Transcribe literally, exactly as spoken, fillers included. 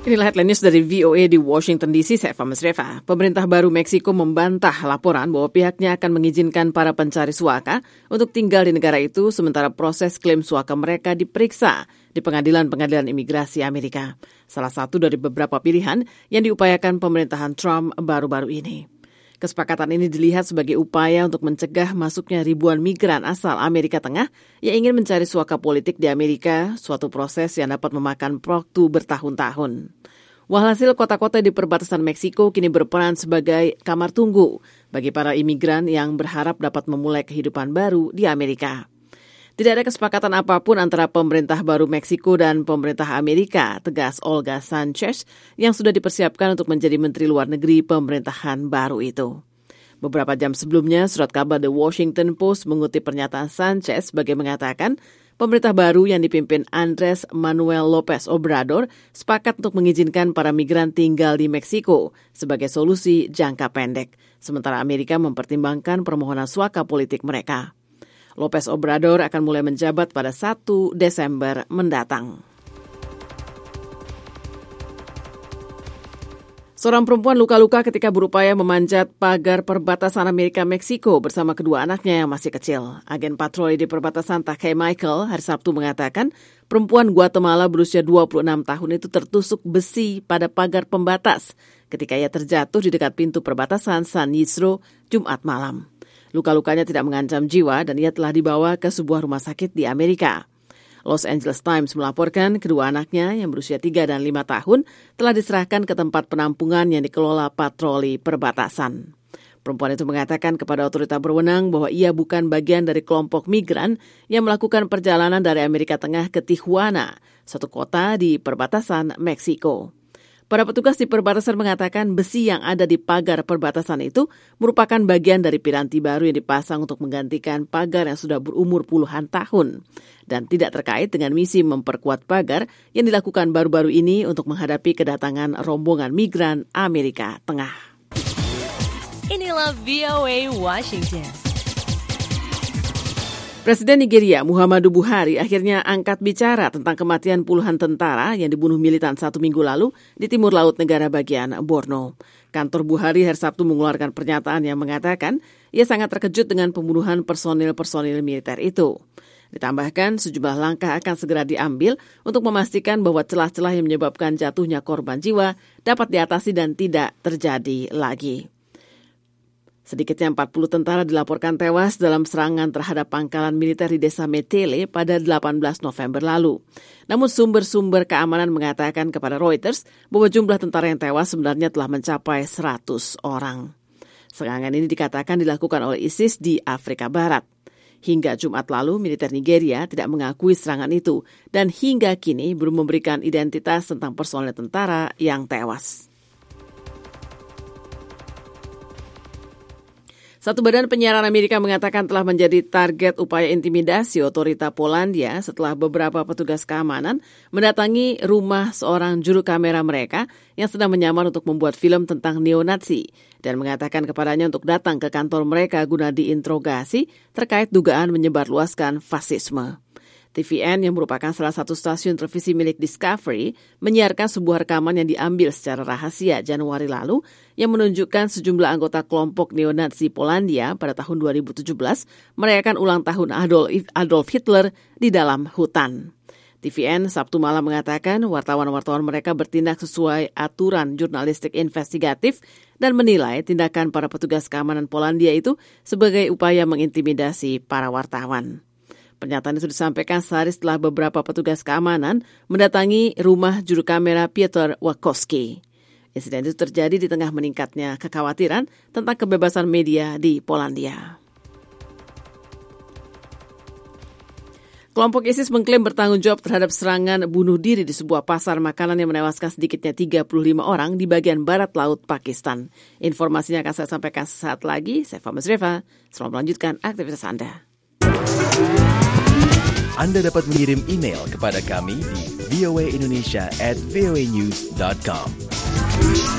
Inilah headline news dari V O A di Washington D C, saya Fahmi Sreva. Pemerintah baru Meksiko membantah laporan bahwa pihaknya akan mengizinkan para pencari suaka untuk tinggal di negara itu sementara proses klaim suaka mereka diperiksa di pengadilan-pengadilan imigrasi Amerika. Salah satu dari beberapa pilihan yang diupayakan pemerintahan Trump baru-baru ini. Kesepakatan ini dilihat sebagai upaya untuk mencegah masuknya ribuan migran asal Amerika Tengah yang ingin mencari suaka politik di Amerika, suatu proses yang dapat memakan waktu bertahun-tahun. Walhasil kota-kota di perbatasan Meksiko kini berperan sebagai kamar tunggu bagi para imigran yang berharap dapat memulai kehidupan baru di Amerika. Tidak ada kesepakatan apapun antara pemerintah baru Meksiko dan pemerintah Amerika, tegas Olga Sanchez yang sudah dipersiapkan untuk menjadi Menteri Luar Negeri pemerintahan baru itu. Beberapa jam sebelumnya, surat kabar The Washington Post mengutip pernyataan Sanchez sebagai mengatakan pemerintah baru yang dipimpin Andres Manuel López Obrador sepakat untuk mengizinkan para migran tinggal di Meksiko sebagai solusi jangka pendek, sementara Amerika mempertimbangkan permohonan suaka politik mereka. López Obrador akan mulai menjabat pada satu Desember mendatang. Seorang perempuan luka-luka ketika berupaya memanjat pagar perbatasan Amerika-Meksiko bersama kedua anaknya yang masih kecil. Agen patroli di perbatasan Takei Michael hari Sabtu mengatakan perempuan Guatemala berusia dua puluh enam tahun itu tertusuk besi pada pagar pembatas ketika ia terjatuh di dekat pintu perbatasan San Isidro Jumat malam. Luka-lukanya tidak mengancam jiwa dan ia telah dibawa ke sebuah rumah sakit di Amerika. Los Angeles Times melaporkan kedua anaknya yang berusia tiga dan lima tahun telah diserahkan ke tempat penampungan yang dikelola patroli perbatasan. Perempuan itu mengatakan kepada otoritas berwenang bahwa ia bukan bagian dari kelompok migran yang melakukan perjalanan dari Amerika Tengah ke Tijuana, suatu kota di perbatasan Meksiko. Para petugas di perbatasan mengatakan besi yang ada di pagar perbatasan itu merupakan bagian dari piranti baru yang dipasang untuk menggantikan pagar yang sudah berumur puluhan tahun dan tidak terkait dengan misi memperkuat pagar yang dilakukan baru-baru ini untuk menghadapi kedatangan rombongan migran Amerika Tengah. Inilah V O A Washington. Presiden Nigeria Muhammadu Buhari akhirnya angkat bicara tentang kematian puluhan tentara yang dibunuh militan satu minggu lalu di timur laut negara bagian Borno. Kantor Buhari hari Sabtu mengeluarkan pernyataan yang mengatakan ia sangat terkejut dengan pembunuhan personil-personil militer itu. Ditambahkan sejumlah langkah akan segera diambil untuk memastikan bahwa celah-celah yang menyebabkan jatuhnya korban jiwa dapat diatasi dan tidak terjadi lagi. Sedikitnya empat puluh tentara dilaporkan tewas dalam serangan terhadap pangkalan militer di desa Metele pada delapan belas November lalu. Namun sumber-sumber keamanan mengatakan kepada Reuters bahwa jumlah tentara yang tewas sebenarnya telah mencapai seratus orang. Serangan ini dikatakan dilakukan oleh ISIS di Afrika Barat. Hingga Jumat lalu, militer Nigeria tidak mengakui serangan itu dan hingga kini belum memberikan identitas tentang personel tentara yang tewas. Satu badan penyiaran Amerika mengatakan telah menjadi target upaya intimidasi otorita Polandia setelah beberapa petugas keamanan mendatangi rumah seorang juru kamera mereka yang sedang menyamar untuk membuat film tentang neonazi dan mengatakan kepadanya untuk datang ke kantor mereka guna diinterogasi terkait dugaan menyebarluaskan fasisme. T V N yang merupakan salah satu stasiun televisi milik Discovery menyiarkan sebuah rekaman yang diambil secara rahasia Januari lalu yang menunjukkan sejumlah anggota kelompok neonazi Polandia pada tahun dua ribu tujuh belas merayakan ulang tahun Adolf, Adolf Hitler di dalam hutan. T V N Sabtu malam mengatakan wartawan-wartawan mereka bertindak sesuai aturan jurnalistik investigatif dan menilai tindakan para petugas keamanan Polandia itu sebagai upaya mengintimidasi para wartawan. Pernyataan itu disampaikan sehari setelah beberapa petugas keamanan mendatangi rumah juru kamera Piotr Wakowski. Insiden itu terjadi di tengah meningkatnya kekhawatiran tentang kebebasan media di Polandia. Kelompok ISIS mengklaim bertanggung jawab terhadap serangan bunuh diri di sebuah pasar makanan yang menewaskan sedikitnya tiga puluh lima orang di bagian barat laut Pakistan. Informasinya akan saya sampaikan sesaat lagi. Saya Fahmi Sreva. Selamat melanjutkan aktivitas Anda. Anda dapat mengirim email kepada kami di voaindonesia at voanews dot com.